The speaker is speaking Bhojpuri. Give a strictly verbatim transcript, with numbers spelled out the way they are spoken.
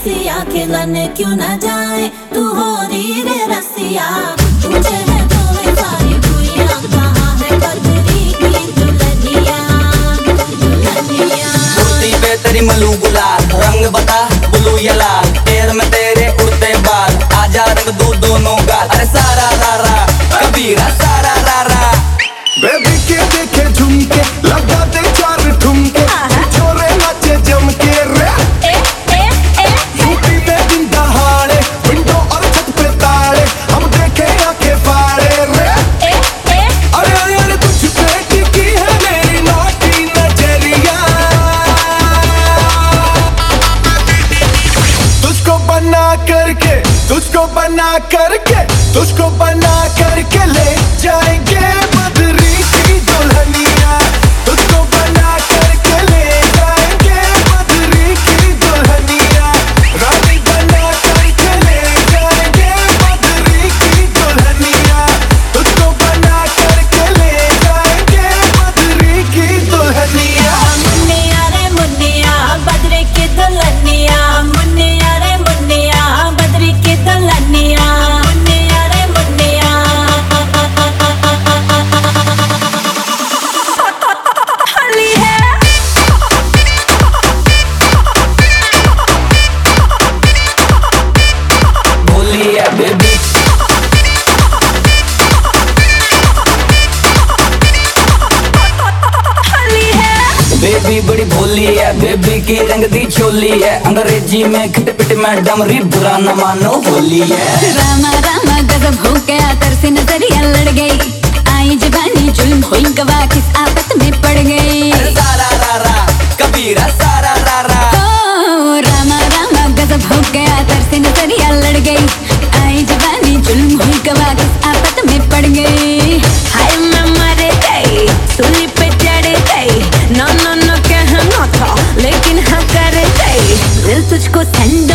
रसिया खिलने क्यों न जाए तू हो री रे रसिया तुझे है दोवे सारी भुइयां कहाँ है बदरी की दुल्हनिया दुल्हनिया कुर्ती पे तेरी मलू गुलाल रंग बता ब्लू या लाल पैर में तेरे उड़ते बाल आजा रंग दू दोनों गाल अरे सारा रारा कबीरा सारा रारा बेबी के देखे झुमके लगा दे चार ठुमके छोरे नाचे जम के रे यूपी में दिन दहाड़े विंडो और छत पे ताड़े हम देखे आंखें फाड़े रे अरे अरे तुझ पे टिकी है मेरी नौटी नजरिया तुझको बना करके तुझको बना करके तुझको बना करके ले जाएंगे बदरी की दुल्हनिया तुझको बना करके ले जाएंगे बदरी की दुल्हनिया रानी बना करके ले जाएंगे बदरी की दुल्हनिया तुझको बना करके ले जाएंगे बदरी की दुल्हनिया मुन्निया रे मुन्निया बदरी की दुल्हनिया मुन्निया रे मुन्निया बदरी की दुल्हनिया मुन्निया रे मुन्निया होली है भोली है बेबी होली है बेबी बड़ी भोली है बेबी की रंग दी चोली है अंग्रेजी में खिट पिट में डमरी बुरा न मानो होली है रामा रामा गजब हो गया तरसे नजरिया लड़ गई आई जवानी जुल्म हुई गवा किस आफत में पड़ गई अरे सारा रारा कबीरा सारा रारा ओ रामा रामा गजब हो गया तरसे नजरिया लड़ गई आई जवानी जुल्म हुई गवा किस आफत में पड़ गई हाय मैं मर गई सूली पे चढ़ गई नो नो नो कहना था लेकिन हाँ कर गई दिल तुझको ठंड